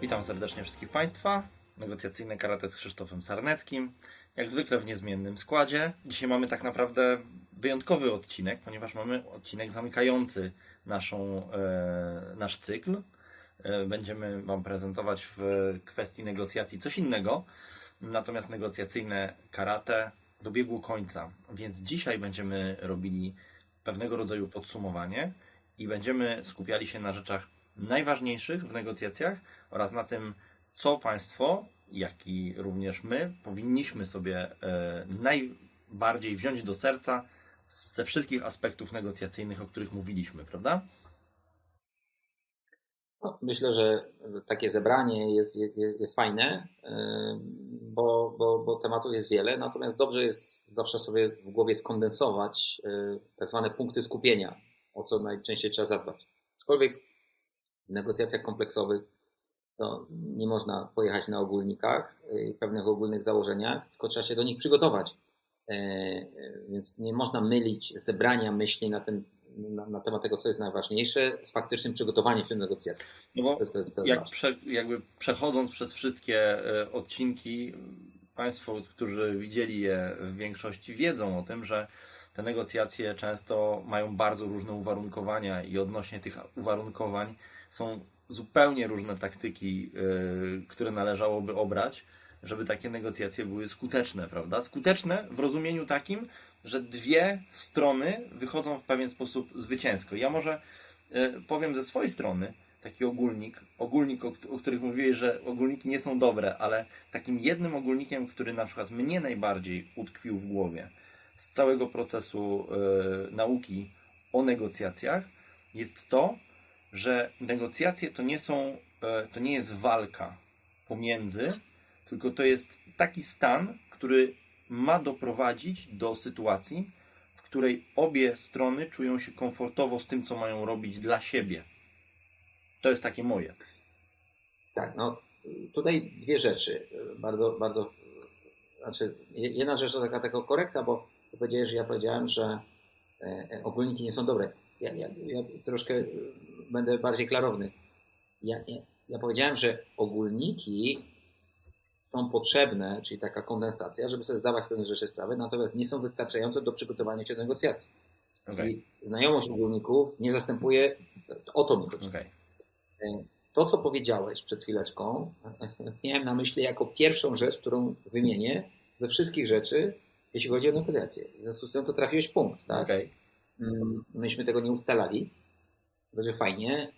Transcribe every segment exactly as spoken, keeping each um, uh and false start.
Witam serdecznie wszystkich Państwa. Negocjacyjne karate z Krzysztofem Sarneckim. Jak zwykle w niezmiennym składzie. Dzisiaj mamy tak naprawdę wyjątkowy odcinek, ponieważ mamy odcinek zamykający naszą, e, nasz cykl. E, będziemy Wam prezentować w kwestii negocjacji coś innego. Natomiast negocjacyjne karate dobiegło końca. Więc dzisiaj będziemy robili pewnego rodzaju podsumowanie i będziemy skupiali się na rzeczach najważniejszych w negocjacjach oraz na tym, co Państwo, jak i również my, powinniśmy sobie najbardziej wziąć do serca ze wszystkich aspektów negocjacyjnych, o których mówiliśmy, prawda? No, myślę, że takie zebranie jest, jest, jest fajne, bo, bo, bo tematów jest wiele, natomiast dobrze jest zawsze sobie w głowie skondensować tak zwane punkty skupienia, o co najczęściej trzeba zadbać. Aczkolwiek w negocjacjach kompleksowych to nie można pojechać na ogólnikach, pewnych ogólnych założeniach, tylko trzeba się do nich przygotować. Więc nie można mylić zebrania myśli na, ten, na, na temat tego, co jest najważniejsze, z faktycznym przygotowaniem się do negocjacji. No bo to jest, to jest, to jest jak prze, jakby przechodząc przez wszystkie odcinki, Państwo, którzy widzieli je w większości, wiedzą o tym, że te negocjacje często mają bardzo różne uwarunkowania i odnośnie tych uwarunkowań są zupełnie różne taktyki, yy, które należałoby obrać, żeby takie negocjacje były skuteczne, prawda? Skuteczne w rozumieniu takim, że dwie strony wychodzą w pewien sposób zwycięsko. Ja może yy, powiem ze swojej strony taki ogólnik, ogólnik, o, o których mówiłeś, że ogólniki nie są dobre, ale takim jednym ogólnikiem, który na przykład mnie najbardziej utkwił w głowie z całego procesu yy, nauki o negocjacjach, jest to, że negocjacje to nie są, to nie jest walka pomiędzy, tylko to jest taki stan, który ma doprowadzić do sytuacji, w której obie strony czują się komfortowo z tym, co mają robić dla siebie. To jest takie moje. Tak, no tutaj dwie rzeczy. Bardzo, bardzo, znaczy jedna rzecz to taka, taka korekta, bo powiedziałeś, że ja powiedziałem, że ogólniki nie są dobre. Ja, ja, ja troszkę będę bardziej klarowny. Ja, ja, ja powiedziałem, że ogólniki są potrzebne, czyli taka kondensacja, żeby sobie zdawać pewne rzeczy sprawę, natomiast nie są wystarczające do przygotowania się do negocjacji. Okay. Czyli znajomość ogólników nie zastępuje, o to mi chodzi. Okay. To, co powiedziałeś przed chwileczką, miałem na myśli jako pierwszą rzecz, którą wymienię ze wszystkich rzeczy, jeśli chodzi o negocjacje. W związku z tym to trafiłeś w punkt, tak? Okay. Myśmy tego nie ustalali. Będzie fajnie.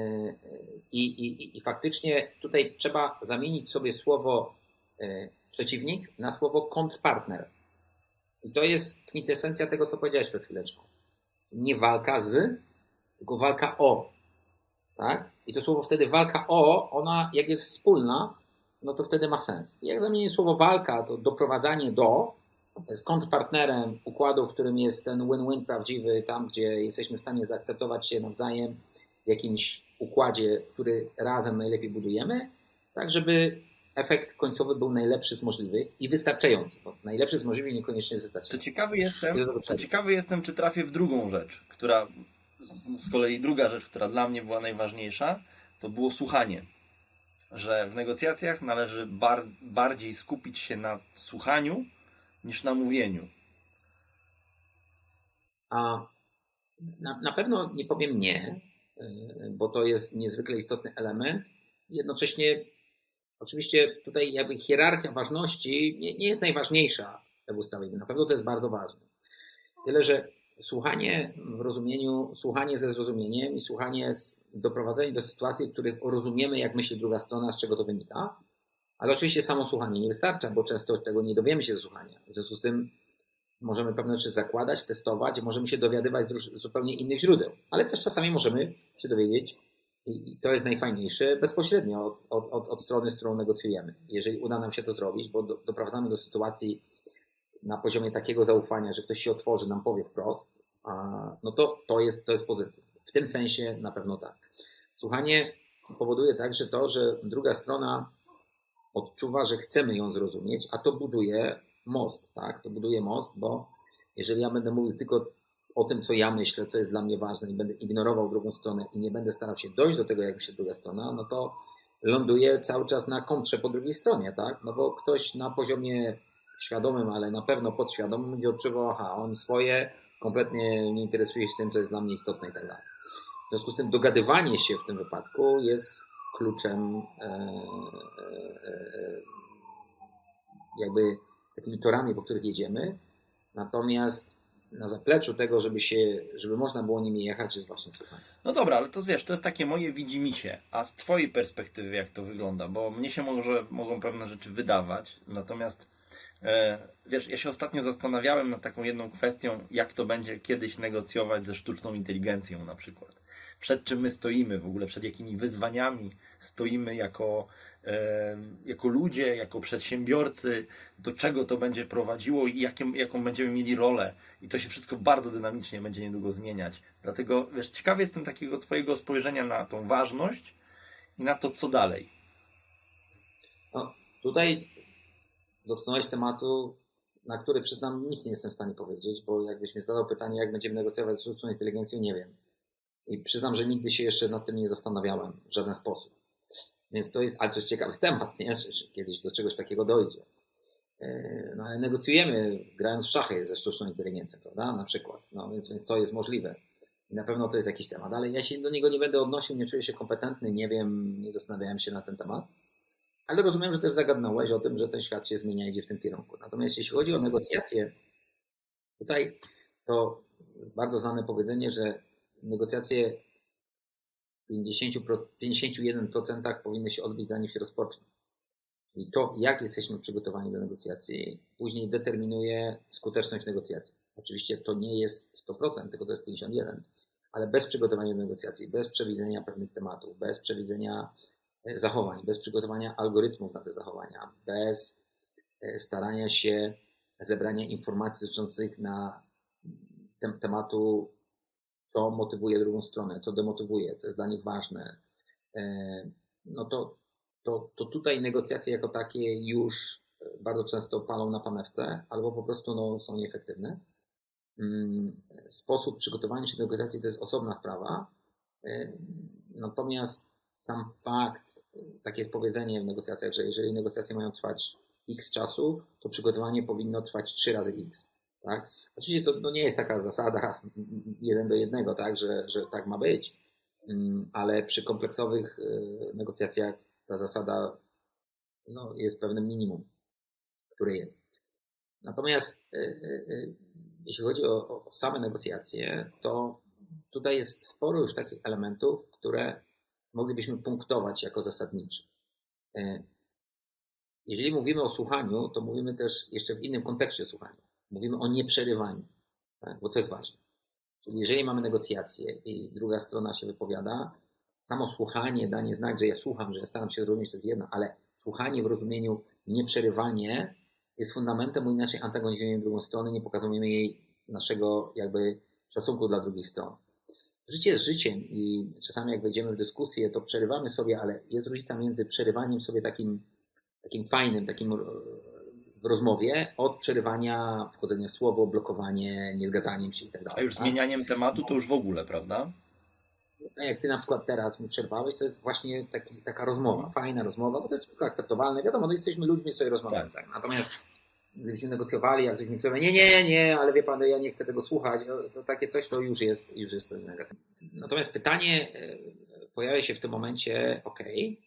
I, i, I faktycznie tutaj trzeba zamienić sobie słowo przeciwnik na słowo kontrpartner. I to jest kwintesencja tego, co powiedziałeś przed chwileczką. Nie walka z, tylko walka o. Tak? I to słowo wtedy walka o, ona jak jest wspólna, no to wtedy ma sens. I jak zamienię słowo walka, to doprowadzanie do, z kontrpartnerem układu, w którym jest ten win-win prawdziwy, tam gdzie jesteśmy w stanie zaakceptować się nawzajem w jakimś układzie, który razem najlepiej budujemy, tak żeby efekt końcowy był najlepszy z możliwych i wystarczający. Bo najlepszy z możliwych niekoniecznie jest wystarczający. To ciekawy jestem, to ciekawy jestem, czy trafię w drugą rzecz, która z kolei druga rzecz, która dla mnie była najważniejsza, to było słuchanie. Że w negocjacjach należy bar, bardziej skupić się na słuchaniu niż na mówieniu. A na, na pewno nie powiem nie, bo to jest niezwykle istotny element. Jednocześnie oczywiście tutaj jakby hierarchia ważności nie, nie jest najważniejsza w ustawieniu. Na pewno to jest bardzo ważne. Tyle, że słuchanie w rozumieniu, słuchanie ze zrozumieniem i słuchanie z doprowadzeniem do sytuacji, w których rozumiemy, jak myśli druga strona, z czego to wynika. Ale oczywiście samo słuchanie nie wystarcza, bo często tego nie dowiemy się ze słuchania. W związku z tym możemy pewne rzeczy zakładać, testować, możemy się dowiadywać z zupełnie innych źródeł. Ale też czasami możemy się dowiedzieć, i to jest najfajniejsze, bezpośrednio od, od, od, od strony, z którą negocjujemy. Jeżeli uda nam się to zrobić, bo do, doprowadzamy do sytuacji na poziomie takiego zaufania, że ktoś się otworzy, nam powie wprost, no to to jest, to jest pozytyw. W tym sensie na pewno tak. Słuchanie powoduje także to, że druga strona odczuwa, że chcemy ją zrozumieć, a to buduje most, tak? To buduje most, bo jeżeli ja będę mówił tylko o tym, co ja myślę, co jest dla mnie ważne i będę ignorował drugą stronę i nie będę starał się dojść do tego, jak myśli druga strona, no to ląduje cały czas na kontrze po drugiej stronie, tak? No bo ktoś na poziomie świadomym, ale na pewno podświadomym będzie odczuwał, aha, on swoje, kompletnie nie interesuje się tym, co jest dla mnie istotne i tak dalej. W związku z tym dogadywanie się w tym wypadku jest kluczem e, e, e, jakby takimi torami, po których jedziemy. Natomiast na zapleczu tego, żeby się, żeby można było nimi jechać, jest właśnie słuchanie. No dobra, ale to wiesz, to jest takie moje widzimisię. A z twojej perspektywy jak to wygląda? Bo mnie się może, mogą pewne rzeczy wydawać, natomiast e, wiesz, ja się ostatnio zastanawiałem nad taką jedną kwestią, jak to będzie kiedyś negocjować ze sztuczną inteligencją na przykład. Przed czym my stoimy w ogóle, przed jakimi wyzwaniami stoimy jako, e, jako ludzie, jako przedsiębiorcy, do czego to będzie prowadziło i jaką, jaką będziemy mieli rolę. I to się wszystko bardzo dynamicznie będzie niedługo zmieniać. Dlatego, wiesz, ciekawy jestem takiego twojego spojrzenia na tą ważność i na to, co dalej. No, tutaj dotknąłeś tematu, na który przyznam, nic nie jestem w stanie powiedzieć, bo jakbyś mi zadał pytanie, jak będziemy negocjować z sztuczną inteligencją, nie wiem. I przyznam, że nigdy się jeszcze nad tym nie zastanawiałem w żaden sposób. Więc to jest, ale to jest ciekawy temat, nie? Że, że kiedyś do czegoś takiego dojdzie. No ale negocjujemy grając w szachy ze sztuczną inteligencją, prawda? Na przykład. No więc, więc to jest możliwe. I na pewno to jest jakiś temat, ale ja się do niego nie będę odnosił, nie czuję się kompetentny, nie wiem, nie zastanawiałem się na ten temat. Ale rozumiem, że też zagadnąłeś o tym, że ten świat się zmienia i idzie w tym kierunku. Natomiast jeśli chodzi o negocjacje, tutaj to bardzo znane powiedzenie, że negocjacje w pięćdziesiąt jeden procent powinny się odbyć, zanim się rozpoczną. I to, jak jesteśmy przygotowani do negocjacji, później determinuje skuteczność negocjacji. Oczywiście to nie jest sto procent, tylko to jest pięćdziesiąt jeden procent, ale bez przygotowania do negocjacji, bez przewidzenia pewnych tematów, bez przewidzenia zachowań, bez przygotowania algorytmów na te zachowania, bez starania się zebrania informacji dotyczących na tem- tematu, co motywuje drugą stronę, co demotywuje, co jest dla nich ważne, no to, to, to tutaj negocjacje jako takie już bardzo często palą na panewce albo po prostu no, są nieefektywne. Sposób przygotowania się do negocjacji to jest osobna sprawa, natomiast sam fakt, takie jest powiedzenie w negocjacjach, że jeżeli negocjacje mają trwać x czasu, to przygotowanie powinno trwać trzy razy x. Tak? Oczywiście to no nie jest taka zasada jeden do jednego, tak, że, że tak ma być, ale przy kompleksowych negocjacjach ta zasada no, jest pewnym minimum, które jest. Natomiast jeśli chodzi o, o same negocjacje, to tutaj jest sporo już takich elementów, które moglibyśmy punktować jako zasadnicze. Jeżeli mówimy o słuchaniu, to mówimy też jeszcze w innym kontekście o słuchaniu. Mówimy o nieprzerywaniu, tak? Bo to jest ważne. Czyli jeżeli mamy negocjacje i druga strona się wypowiada, samo słuchanie, danie znak, że ja słucham, że ja staram się zrozumieć, to jest jedno, ale słuchanie w rozumieniu nieprzerywanie jest fundamentem, bo inaczej antagonizujemy drugą stronę, nie pokazujemy jej naszego jakby szacunku dla drugiej strony. Życie jest życiem i czasami jak wejdziemy w dyskusję, to przerywamy sobie, ale jest różnica między przerywaniem sobie takim, takim fajnym, takim w rozmowie, od przerywania, wchodzenia w słowo, blokowanie, niezgadzaniem się i tak dalej. A już tak? zmienianiem tematu to już w ogóle, prawda? A jak ty na przykład teraz mi przerwałeś, to jest właśnie taki, taka rozmowa, fajna rozmowa, bo to jest wszystko akceptowalne. Wiadomo, no jesteśmy ludźmi, sobie rozmawiamy. Tak. Tak. Natomiast gdybyśmy negocjowali, jak ktoś mi powie, nie, nie, nie, ale wie pan, ja nie chcę tego słuchać, to takie coś to już jest, już jest coś negatywnego. Natomiast pytanie pojawia się w tym momencie, ok,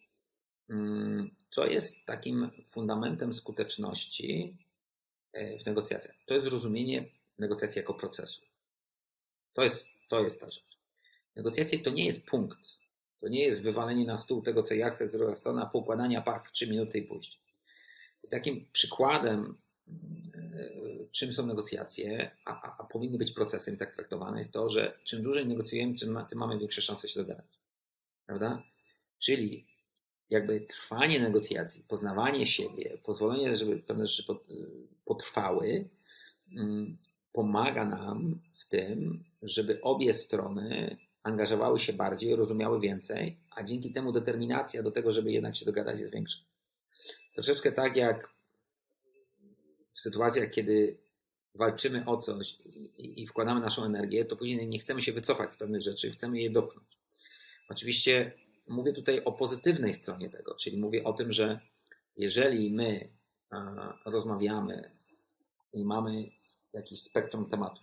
co jest takim fundamentem skuteczności w negocjacjach? To jest zrozumienie negocjacji jako procesu. To jest, to jest ta rzecz. Negocjacje to nie jest punkt. To nie jest wywalenie na stół tego, co ja chcę, z drugiej strony, a poukładania pak w trzy minuty i pójść. I takim przykładem, czym są negocjacje, a, a, a powinny być procesem tak traktowane, jest to, że czym dłużej negocjujemy, tym, ma, tym mamy większe szanse się dogadać. Prawda? Czyli jakby trwanie negocjacji, poznawanie siebie, pozwolenie, żeby pewne rzeczy potrwały, pomaga nam w tym, żeby obie strony angażowały się bardziej, rozumiały więcej, a dzięki temu determinacja do tego, żeby jednak się dogadać, jest większa. Troszeczkę tak jak w sytuacjach, kiedy walczymy o coś i, i wkładamy naszą energię, to później nie chcemy się wycofać z pewnych rzeczy, chcemy je dopchnąć. Oczywiście mówię tutaj o pozytywnej stronie tego, czyli mówię o tym, że jeżeli my rozmawiamy i mamy jakiś spektrum tematów,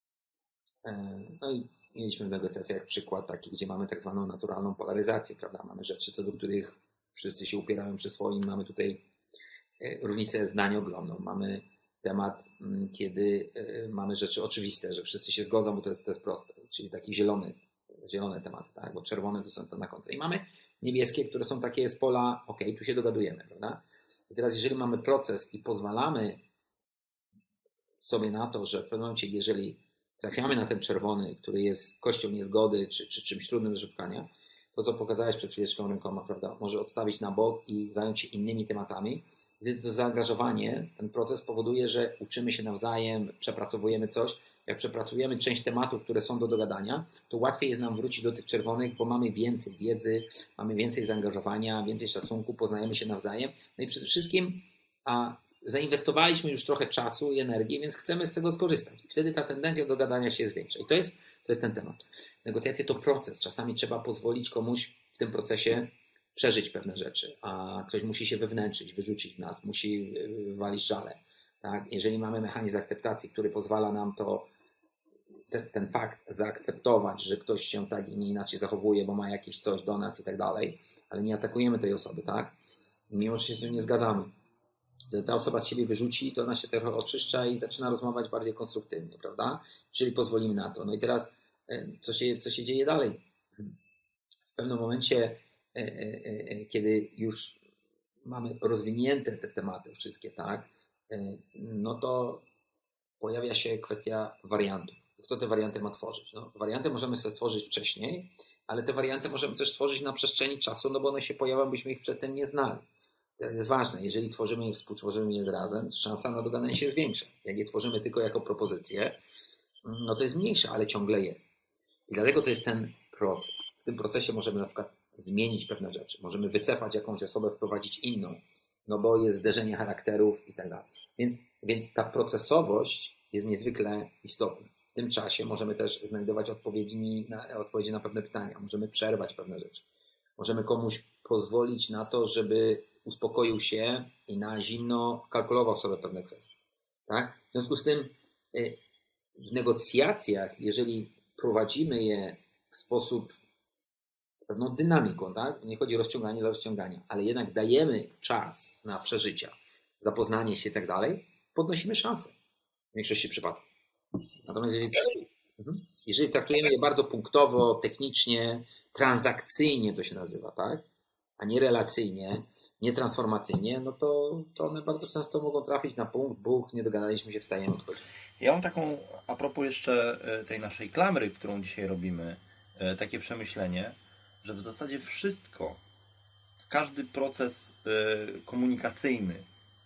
no i mieliśmy w negocjacjach przykład taki, gdzie mamy tak zwaną naturalną polaryzację, prawda? Mamy rzeczy, co do których wszyscy się upierają przy swoim, mamy tutaj różnicę zdań ogromną, mamy temat, kiedy mamy rzeczy oczywiste, że wszyscy się zgodzą, bo to jest, to jest proste, czyli taki zielony, zielone tematy, tak? Bo czerwone to są to na kontrę. I mamy niebieskie, które są takie z pola, ok, tu się dogadujemy, prawda? I teraz jeżeli mamy proces i pozwalamy sobie na to, że w pewnym momencie, jeżeli trafiamy na ten czerwony, który jest kością niezgody, czy, czy czymś trudnym do szukania, to co pokazałeś przed chwileczką rękoma, prawda, może odstawić na bok i zająć się innymi tematami. Gdy to zaangażowanie, ten proces powoduje, że uczymy się nawzajem, przepracowujemy coś. Jak przepracujemy część tematów, które są do dogadania, to łatwiej jest nam wrócić do tych czerwonych, bo mamy więcej wiedzy, mamy więcej zaangażowania, więcej szacunku, poznajemy się nawzajem. No i przede wszystkim a zainwestowaliśmy już trochę czasu i energii, więc chcemy z tego skorzystać. I wtedy ta tendencja do gadania się zwiększa. I to jest, to jest ten temat. Negocjacje to proces. Czasami trzeba pozwolić komuś w tym procesie przeżyć pewne rzeczy, a ktoś musi się wewnętrzyć, wyrzucić nas, musi walić żale. Tak? Jeżeli mamy mechanizm akceptacji, który pozwala nam to, te, ten fakt zaakceptować, że ktoś się tak i nie inaczej zachowuje, bo ma jakieś coś do nas i tak dalej, ale nie atakujemy tej osoby, tak? Mimo że się z nią nie zgadzamy. Ta osoba z siebie wyrzuci, to ona się trochę oczyszcza i zaczyna rozmawiać bardziej konstruktywnie, prawda? Czyli pozwolimy na to. No i teraz co się, co się dzieje dalej? W pewnym momencie, kiedy już mamy rozwinięte te tematy wszystkie, tak? No to pojawia się kwestia wariantów. Kto te warianty ma tworzyć? No, warianty możemy sobie stworzyć wcześniej, ale te warianty możemy też tworzyć na przestrzeni czasu, no bo one się pojawią, byśmy ich przedtem nie znali. To jest ważne. Jeżeli tworzymy je, współtworzymy je razem, to szansa na dogadanie się jest większa. Jak je tworzymy tylko jako propozycję, no to jest mniejsza, ale ciągle jest. I dlatego to jest ten proces. W tym procesie możemy na przykład zmienić pewne rzeczy. Możemy wycofać jakąś osobę, wprowadzić inną, no bo jest zderzenie charakterów i tak dalej. Więc, więc ta procesowość jest niezwykle istotna. W tym czasie możemy też znajdować odpowiedzi na, odpowiedzi na pewne pytania. Możemy przerwać pewne rzeczy. Możemy komuś pozwolić na to, żeby uspokoił się i na zimno kalkulował sobie pewne kwestie. Tak? W związku z tym w negocjacjach, jeżeli prowadzimy je w sposób z pewną dynamiką, tak? Nie chodzi o rozciąganie dla rozciągania, ale jednak dajemy czas na przeżycia, zapoznanie się i tak dalej, podnosimy szanse w większości przypadków. Natomiast jeżeli, jeżeli traktujemy je bardzo punktowo, technicznie, transakcyjnie to się nazywa, tak? A nie relacyjnie, nie transformacyjnie, no to, to one bardzo często mogą trafić na punkt, buch, nie dogadaliśmy się, wstajemy, odchodzimy. Ja mam taką, a propos jeszcze tej naszej klamry, którą dzisiaj robimy, takie przemyślenie, że w zasadzie wszystko, każdy proces komunikacyjny,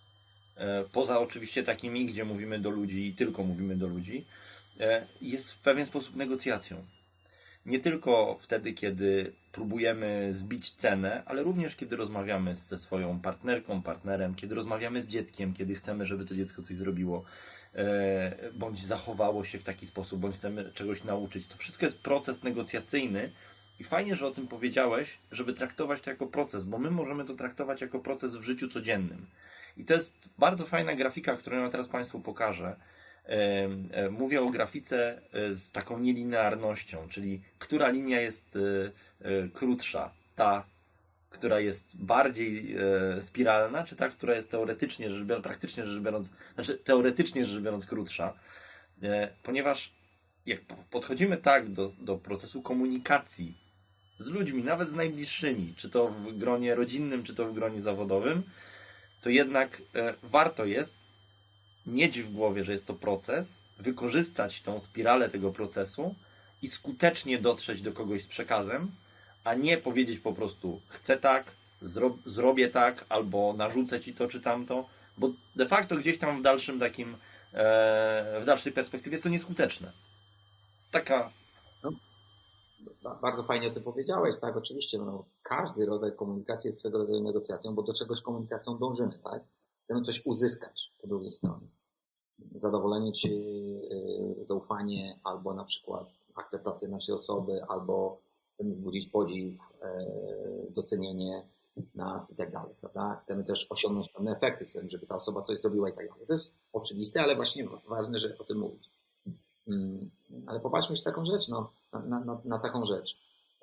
poza oczywiście takimi, gdzie mówimy do ludzi i tylko mówimy do ludzi, jest w pewien sposób negocjacją. Nie tylko wtedy, kiedy próbujemy zbić cenę, ale również kiedy rozmawiamy ze swoją partnerką, partnerem, kiedy rozmawiamy z dzieckiem, kiedy chcemy, żeby to dziecko coś zrobiło, bądź zachowało się w taki sposób, bądź chcemy czegoś nauczyć. To wszystko jest proces negocjacyjny i fajnie, że o tym powiedziałeś, żeby traktować to jako proces, bo my możemy to traktować jako proces w życiu codziennym. I to jest bardzo fajna grafika, którą ja teraz Państwu pokażę. Mówię o grafice z taką nielinearnością, czyli która linia jest krótsza, ta, która jest bardziej spiralna, czy ta, która jest teoretycznie rzecz biorąc, praktycznie rzecz biorąc, znaczy teoretycznie rzecz biorąc krótsza, ponieważ jak podchodzimy tak do, do procesu komunikacji z ludźmi, nawet z najbliższymi, czy to w gronie rodzinnym, czy to w gronie zawodowym, to jednak warto jest mieć w głowie, że jest to proces, wykorzystać tą spiralę tego procesu i skutecznie dotrzeć do kogoś z przekazem, a nie powiedzieć po prostu chcę tak, zro- zrobię tak, albo narzucę ci to czy tamto, bo de facto gdzieś tam w dalszym takim, e, w dalszej perspektywie jest to nieskuteczne. Taka... No, bardzo fajnie o tym powiedziałeś, tak, oczywiście, no, każdy rodzaj komunikacji jest swego rodzaju negocjacją, bo do czegoś komunikacją dążymy, tak? Chcemy coś uzyskać po drugiej stronie. Zadowolenie czy yy, zaufanie, albo na przykład akceptację naszej osoby, albo chcemy budzić podziw, docenienie nas i tak dalej, prawda? Chcemy też osiągnąć pewne efekty, chcemy, żeby ta osoba coś zrobiła i tak dalej. To jest oczywiste, ale właśnie ważne, że o tym mówić. Ale popatrzmy się taką rzecz, no, na, na, na taką rzecz.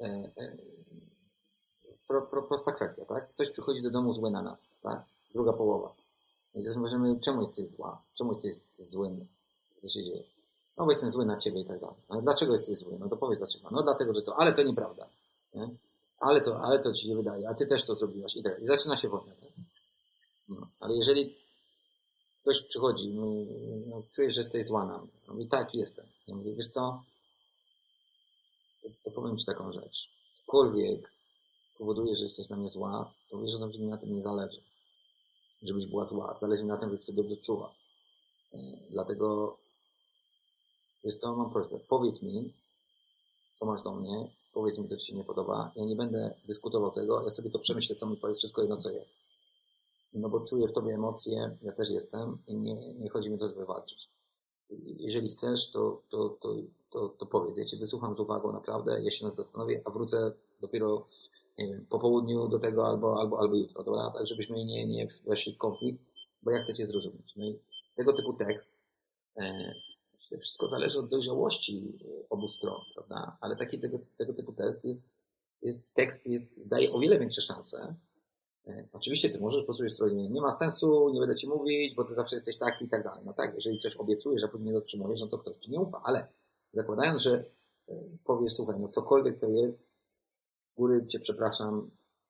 Pro, pro, prosta kwestia, tak? Ktoś przychodzi do domu zły na nas, tak? Druga połowa. I teraz możemy, czemu jesteś zła? Czemu jesteś złym? Co się dzieje? No bo jestem zły na ciebie i tak dalej. Ale dlaczego jesteś zły? No to powiedz dlaczego. No dlatego, że to, ale to nieprawda. Nie? Ale to, ale to ci się wydaje, a ty też to zrobiłaś i tak. I zaczyna się wojna. Tak? No, ale jeżeli ktoś przychodzi, mówi, no, czujesz, że jesteś zła na mnie. No i tak jestem. Ja mówię, wiesz co? To, to powiem ci taką rzecz. Cokolwiek powoduje, że jesteś na mnie zła, to wiesz, że mi na tym nie zależy. Żebyś była zła. Zależy mi na tym, żebyś się dobrze czuła. Yy, dlatego wiesz co, mam prośbę. Powiedz mi, co masz do mnie. Powiedz mi, co ci się nie podoba. Ja nie będę dyskutował tego. Ja sobie to przemyślę, co mi powiesz, wszystko jedno, co jest. No bo czuję w tobie emocje, ja też jestem i nie, nie chodzi mi to, żeby walczyć. Jeżeli chcesz, to, to, to, to, to powiedz. Ja cię wysłucham z uwagą naprawdę, ja się nad zastanowię, a wrócę dopiero nie wiem, po południu do tego albo, albo, albo jutro, dobra? Tak, żebyśmy nie, nie weszli w konflikt, bo ja chcę cię zrozumieć. No i tego typu tekst, e, wszystko zależy od dojrzałości obu stron, prawda? Ale taki tego, tego typu tekst jest, jest, tekst jest, daje o wiele większe szanse. E, oczywiście ty możesz posłuchać stronie, nie ma sensu, nie będę ci mówić, bo ty zawsze jesteś taki i tak dalej. No tak, jeżeli coś obiecujesz, a później nie dotrzymujesz, no to ktoś ci nie ufa, ale zakładając, że e, powiesz, słuchaj, no cokolwiek to jest, z góry cię przepraszam,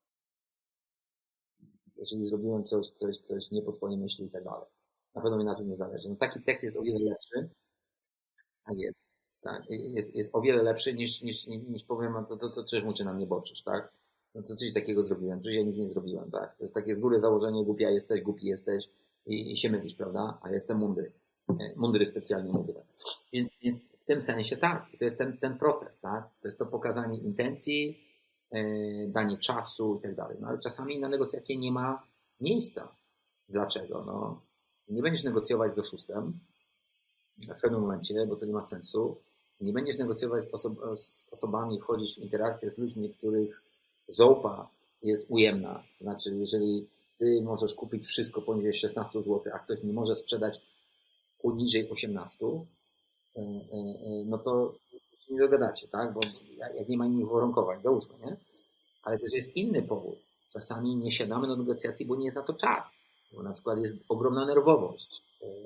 jeżeli zrobiłem coś, coś, coś nie po twojej myśli i tak dalej. Na pewno mi na tym nie zależy. No taki tekst jest o wiele lepszy, a jest, tak, jest, jest o wiele lepszy niż, niż, niż powiem, to, to, to czemu cię na mnie boczysz, tak? No to coś takiego zrobiłem, przecież ja nic nie zrobiłem, tak? To jest takie z góry założenie, głupia jesteś, głupi jesteś i, i się mylisz, prawda? A jestem mądry. Mądry specjalnie mówię, tak. Więc, więc w tym sensie tak, to jest ten, ten proces, tak? To jest to pokazanie intencji, yy, danie czasu i tak dalej. No ale czasami na negocjacje nie ma miejsca. Dlaczego? No, nie będziesz negocjować z oszustem w pewnym momencie, bo to nie ma sensu. Nie będziesz negocjować z, oso- z osobami, wchodzić w interakcję z ludźmi, których zołpa jest ujemna. To znaczy, jeżeli ty możesz kupić wszystko poniżej szesnaście złotych, a ktoś nie może sprzedać poniżej osiemnaście, no to się nie dogadacie, tak? Bo jak nie ma innych warunkowań, załóżmy, nie? Ale też jest inny powód. Czasami nie siadamy do negocjacji, bo nie jest na to czas. Bo na przykład jest ogromna nerwowość,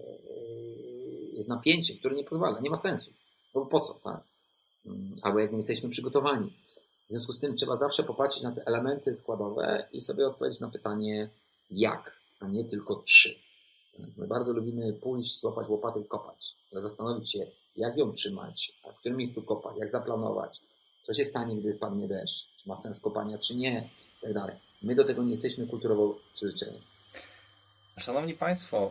jest napięcie, które nie pozwala, nie ma sensu. No bo po co, tak? Albo jak nie jesteśmy przygotowani. W związku z tym trzeba zawsze popatrzeć na te elementy składowe i sobie odpowiedzieć na pytanie jak, a nie tylko czy. My bardzo lubimy pójść, złapać łopatę i kopać, ale zastanowić się, jak ją trzymać, a w którym miejscu kopać, jak zaplanować, co się stanie, gdy spadnie deszcz, czy ma sens kopania, czy nie, i tak dalej. My do tego nie jesteśmy kulturowo przyzwyczajeni. Szanowni Państwo,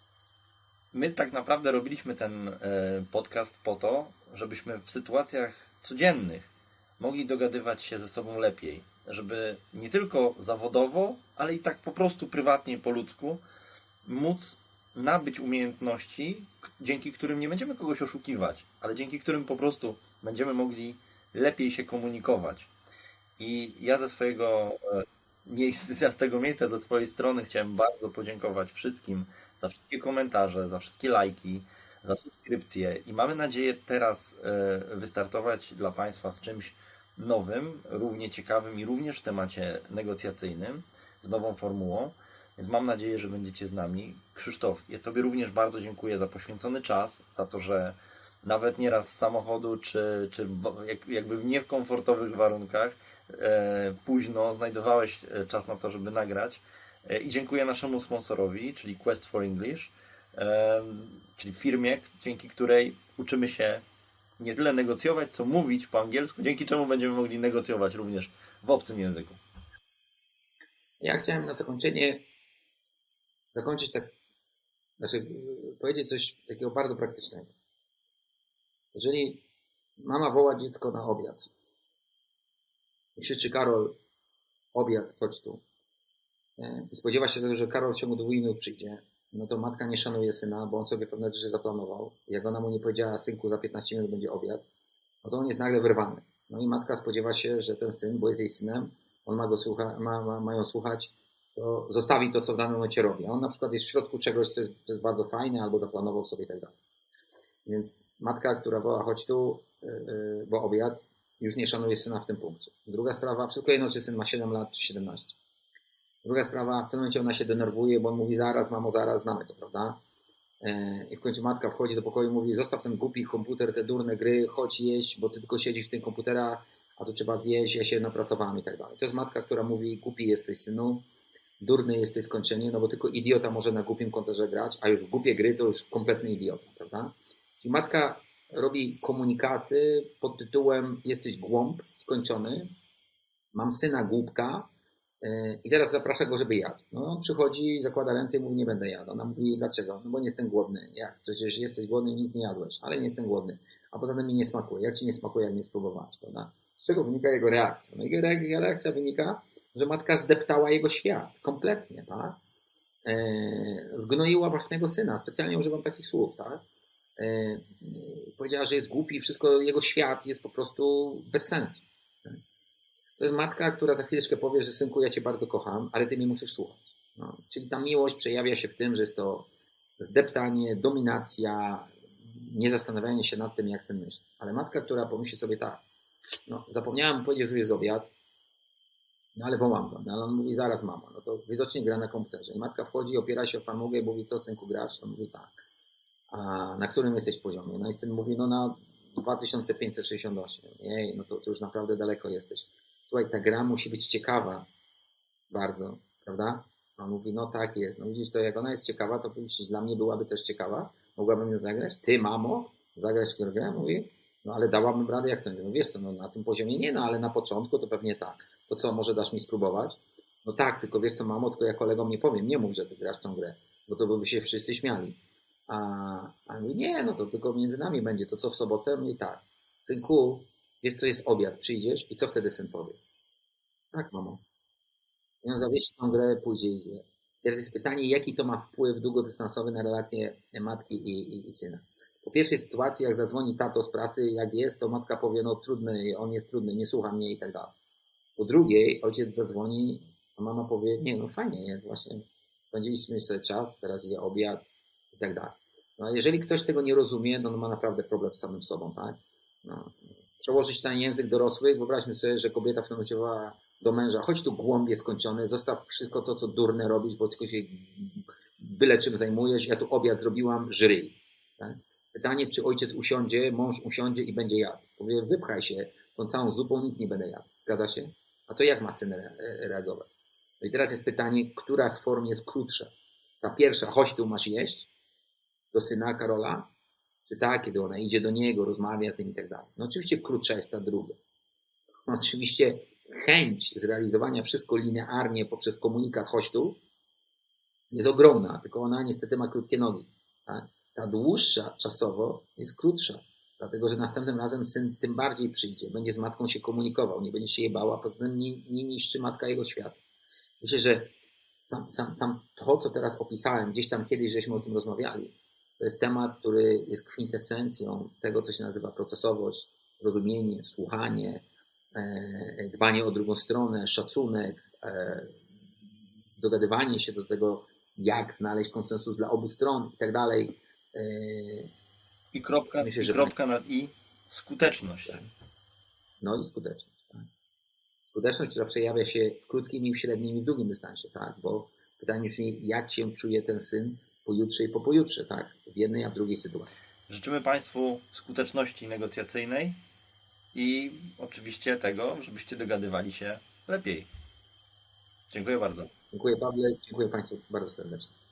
my tak naprawdę robiliśmy ten podcast po to, żebyśmy w sytuacjach codziennych mogli dogadywać się ze sobą lepiej, żeby nie tylko zawodowo, ale i tak po prostu prywatnie, po ludzku móc nabyć umiejętności, dzięki którym nie będziemy kogoś oszukiwać, ale dzięki którym po prostu będziemy mogli lepiej się komunikować. I ja ze swojego miejsca, z tego miejsca, ze swojej strony chciałem bardzo podziękować wszystkim za wszystkie komentarze, za wszystkie lajki, za subskrypcje i mamy nadzieję teraz wystartować dla Państwa z czymś nowym, równie ciekawym i również w temacie negocjacyjnym, z nową formułą. Więc mam nadzieję, że będziecie z nami. Krzysztof, ja Tobie również bardzo dziękuję za poświęcony czas, za to, że nawet nieraz z samochodu, czy, czy jakby w niekomfortowych warunkach e, późno znajdowałeś czas na to, żeby nagrać. E, I dziękuję naszemu sponsorowi, czyli Quest for English, e, czyli firmie, dzięki której uczymy się nie tyle negocjować, co mówić po angielsku, dzięki czemu będziemy mogli negocjować również w obcym języku. Ja chciałem na zakończenie zakończyć tak, znaczy powiedzieć coś takiego bardzo praktycznego. Jeżeli mama woła dziecko na obiad i krzyczy Karol, obiad, chodź tu, i spodziewa się tego, że Karol w ciągu dwóch minut przyjdzie, no to matka nie szanuje syna, bo on sobie pewne rzeczy zaplanował. Jak ona mu nie powiedziała, synku, za piętnaście minut będzie obiad, no to on jest nagle wyrwany. No i matka spodziewa się, że ten syn, bo jest jej synem, on ma go słucha, ma, ma, ma ją słuchać, to zostawi to, co w danym momencie robi. A on na przykład jest w środku czegoś, co jest, co jest bardzo fajne, albo zaplanował sobie i tak dalej. Więc matka, która woła, chodź tu, yy, bo obiad, już nie szanuje syna w tym punkcie. Druga sprawa, wszystko jedno, czy syn ma siedem lat, czy siedemnaście. Druga sprawa, w pewnym momencie ona się denerwuje, bo on mówi zaraz, mamo, zaraz, znamy to, prawda? I w końcu matka wchodzi do pokoju i mówi, zostaw ten głupi komputer, te durne gry, chodź jeść, bo ty tylko siedzisz w tym komputerach, a tu trzeba zjeść, ja się napracowałem i tak dalej. To jest matka, która mówi, głupi jesteś, synu, durny jesteś, skończenie, no bo tylko idiota może na głupim komputerze grać, a już w głupie gry to już kompletny idiota, prawda? Czyli matka robi komunikaty pod tytułem jesteś głąb, skończony, mam syna głupka i teraz zaprasza go, żeby jadł. No on przychodzi, zakłada ręce i mówi, nie będę jadł. Ona mówi, dlaczego? No bo nie jestem głodny. Jak? Przecież jesteś głodny i nic nie jadłeś, ale nie jestem głodny. A poza tym mi nie smakuje. Jak ci nie smakuje, jak nie spróbowałeś, prawda? Z czego wynika jego reakcja? No jego reakcja wynika, że matka zdeptała jego świat kompletnie, tak? Eee, zgnoiła własnego syna. Specjalnie używam takich słów, tak? Eee, powiedziała, że jest głupi i wszystko, jego świat jest po prostu bez sensu. Tak? To jest matka, która za chwileczkę powie, że synku, ja cię bardzo kocham, ale ty mnie musisz słuchać. No, czyli ta miłość przejawia się w tym, że jest to zdeptanie, dominacja, nie zastanawianie się nad tym, jak syn myśli. Ale matka, która pomyśli sobie tak, no zapomniałem powiedzieć, że jest obiad, no ale wołam go, no ale on mówi zaraz mama, no to widocznie gra na komputerze. I matka wchodzi, opiera się o farmogę i mówi, co synku grasz? On mówi tak. A na którym jesteś poziomie? No i syn mówi, no na dwa tysiące pięćset sześćdziesiąt osiem. Jej, no to, to już naprawdę daleko jesteś. Słuchaj, ta gra musi być ciekawa bardzo, prawda? On mówi, no tak jest. No widzisz, to jak ona jest ciekawa, to myślisz, dla mnie byłaby też ciekawa. Mogłabym ją zagrać? Ty, mamo, zagrać w tę grę? Mówi, no ale dałabym radę, jak sądzisz? No wiesz co, no na tym poziomie nie, no ale na początku to pewnie tak. To co, może dasz mi spróbować? No tak, tylko wiesz co, mamo, tylko ja kolegom nie powiem, nie mów, że ty grasz w tą grę, bo to by się wszyscy śmiali. A, a mówi, nie, no to tylko między nami będzie. To co w sobotę? Mówi tak, synku, wiesz co, jest obiad, przyjdziesz i co wtedy syn powie? Tak, mamo. I on zawiesi tą grę, pójdzie i zje. Teraz jest pytanie, jaki to ma wpływ długodystansowy na relacje matki i, i, i syna. Po pierwszej sytuacji, jak zadzwoni tato z pracy, jak jest, to matka powie, no trudny, on jest trudny, nie słucha mnie i tak dalej. Po drugiej, ojciec zadzwoni, a mama powie, nie, no fajnie jest, właśnie spędziliśmy sobie czas, teraz je obiad i tak dalej. No, a jeżeli ktoś tego nie rozumie, no, no ma naprawdę problem z samym sobą, tak? No, przełożyć ten język dorosłych, wyobraźmy sobie, że kobieta w tym momencie woła do męża, chodź tu głąbie skończony, zostaw wszystko to, co durne robisz, bo tylko się byle czym zajmujesz, ja tu obiad zrobiłam, żryj. Tak? Pytanie, czy ojciec usiądzie, mąż usiądzie i będzie jadł. Powie, wypchaj się, tą całą zupą nic nie będę jadł. Zgadza się? A to jak ma syn re- reagować? No i teraz jest pytanie, która z form jest krótsza? Ta pierwsza, chodź tu, masz jeść, do syna Karola, czy ta, kiedy ona idzie do niego, rozmawia z nim i tak dalej. No oczywiście krótsza jest ta druga. No oczywiście chęć zrealizowania wszystko linearnie poprzez komunikat chodź tu jest ogromna, tylko ona niestety ma krótkie nogi. Tak? Ta dłuższa czasowo jest krótsza, dlatego że następnym razem syn tym bardziej przyjdzie, będzie z matką się komunikował, nie będzie się je bała, poza tym nie, nie niszczy matka jego świat. Myślę, że sam, sam, sam to, co teraz opisałem, gdzieś tam kiedyś żeśmy o tym rozmawiali, to jest temat, który jest kwintesencją tego, co się nazywa procesowość, rozumienie, słuchanie, dbanie o drugą stronę, szacunek, dogadywanie się do tego, jak znaleźć konsensus dla obu stron i tak dalej. I kropka, Myślę, i że kropka nad i skuteczność. No i skuteczność. Tak. Skuteczność, która przejawia się w krótkim i w średnim i w długim dystansie, tak? Bo pytanie brzmi, jak się czuje ten syn pojutrze i po pojutrze, tak? W jednej, a w drugiej sytuacji. Życzymy Państwu skuteczności negocjacyjnej i oczywiście tego, żebyście dogadywali się lepiej. Dziękuję bardzo. Dziękuję Pawle, dziękuję Państwu bardzo serdecznie.